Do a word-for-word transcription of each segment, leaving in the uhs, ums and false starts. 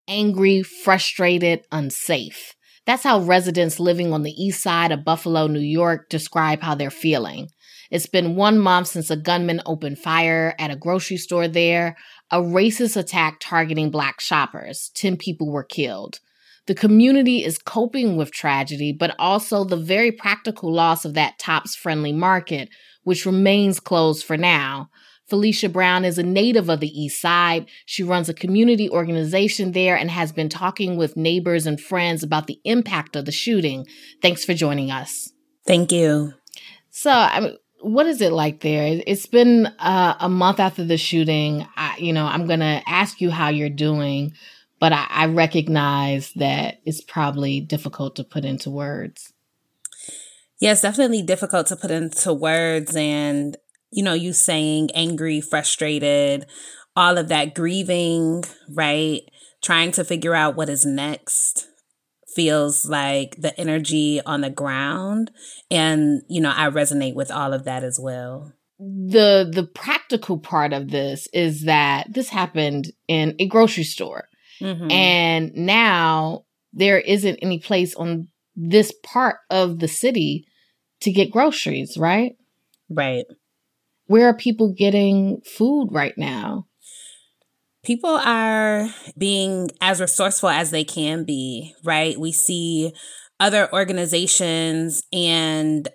angry, frustrated, unsafe. That's how residents living on the east side of Buffalo, New York, describe how they're feeling. It's been one month since a gunman opened fire at a grocery store there, a racist attack targeting Black shoppers. Ten people were killed. The community is coping with tragedy, but also the very practical loss of that Tops Friendly Market, which remains closed for now. Felicia Brown is a native of the East Side. She runs a community organization there and has been talking with neighbors and friends about the impact of the shooting. Thanks for joining us. Thank you. So, I mean, what is it like there? It's been uh, a month after the shooting. I, you know, I'm going to ask you how you're doing, but I, I recognize that it's probably difficult to put into words. Yeah, it's definitely difficult to put into words. And, you know, you saying angry, frustrated, all of that grieving, right? Trying to figure out what is next feels like the energy on the ground. And, you know, I resonate with all of that as well. The the practical part of this is that this happened in a grocery store. Mm-hmm. And now there isn't any place on this part of the city to get groceries, right? Right. Where are people getting food right now? People are being as resourceful as they can be, right? We see other organizations and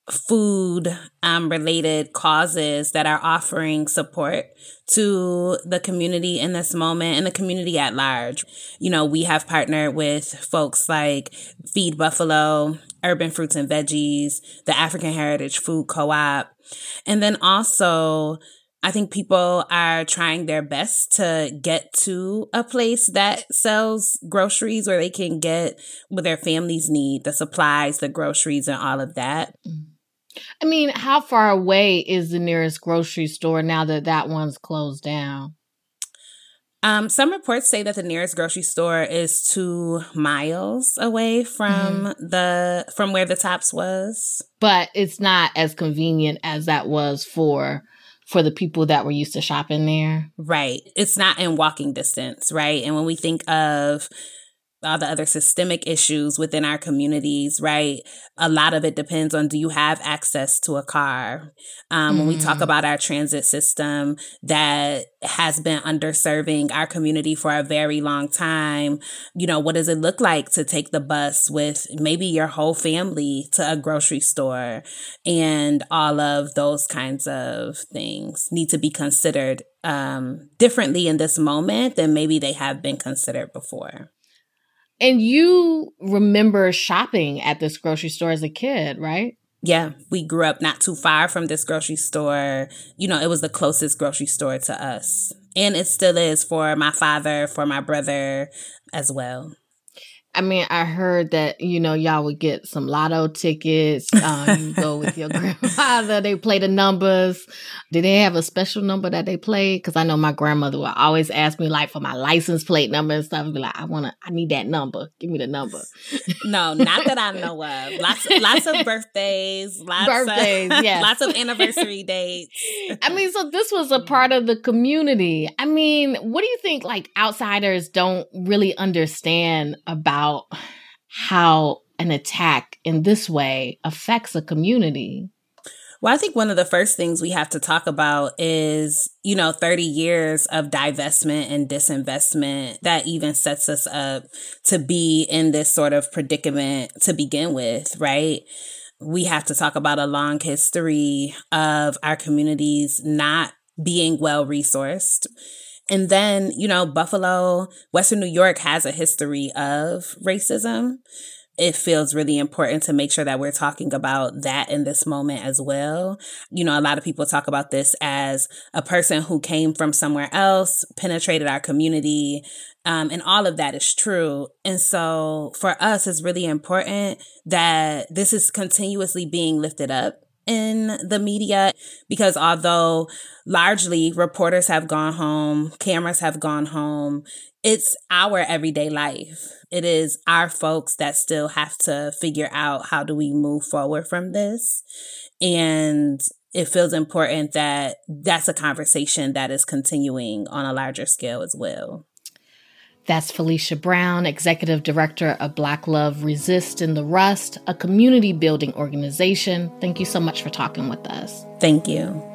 food um, related causes that are offering support to the community in this moment and the community at large. You know, we have partnered with folks like Feed Buffalo, Urban Fruits and Veggies, the African Heritage Food Co-op. And then also, I think people are trying their best to get to a place that sells groceries where they can get what their families need, the supplies, the groceries, and all of that. I mean, how far away is the nearest grocery store now that that one's closed down? Um, some reports say that the nearest grocery store is two miles away from mm-hmm. the from where the Tops was. But it's not as convenient as that was for for the people that were used to shopping there. Right. It's not in walking distance, right? And when we think of all the other systemic issues within our communities, right? A lot of it depends on, do you have access to a car? Um, mm. When we talk about our transit system that has been underserving our community for a very long time, you know, what does it look like to take the bus with maybe your whole family to a grocery store? And all of those kinds of things need to be considered um, differently in this moment than maybe they have been considered before. And you remember shopping at this grocery store as a kid, right? Yeah, we grew up not too far from this grocery store. You know, it was the closest grocery store to us. And it still is for my father, for my brother as well. I mean, I heard that, you know, y'all would get some lotto tickets. Um, you go with your grandfather. They play the numbers. Did they have a special number that they played? Because I know my grandmother would always ask me, like, for my license plate number and stuff. And be like, I want to, I need that number. Give me the number. No, not that I know of. Lots, lots of birthdays. Lots birthdays, of, yes. Lots of anniversary dates. I mean, so this was a part of the community. I mean, what do you think, like, outsiders don't really understand about how an attack in this way affects a community? Well, I think one of the first things we have to talk about is, you know, thirty years of divestment and disinvestment that even sets us up to be in this sort of predicament to begin with, right? We have to talk about a long history of our communities not being well resourced. And then, you know, Buffalo, Western New York has a history of racism. It feels really important to make sure that we're talking about that in this moment as well. You know, a lot of people talk about this as a person who came from somewhere else, penetrated our community, um, and all of that is true. And so for us, it's really important that this is continuously being lifted up in the media, because although largely reporters have gone home, cameras have gone home, it's our everyday life. It is our folks that still have to figure out, how do we move forward from this? And it feels important that that's a conversation that is continuing on a larger scale as well. That's Felicia Brown, Executive Director of Black Love Resist in the Rust, a community building organization. Thank you so much for talking with us. Thank you.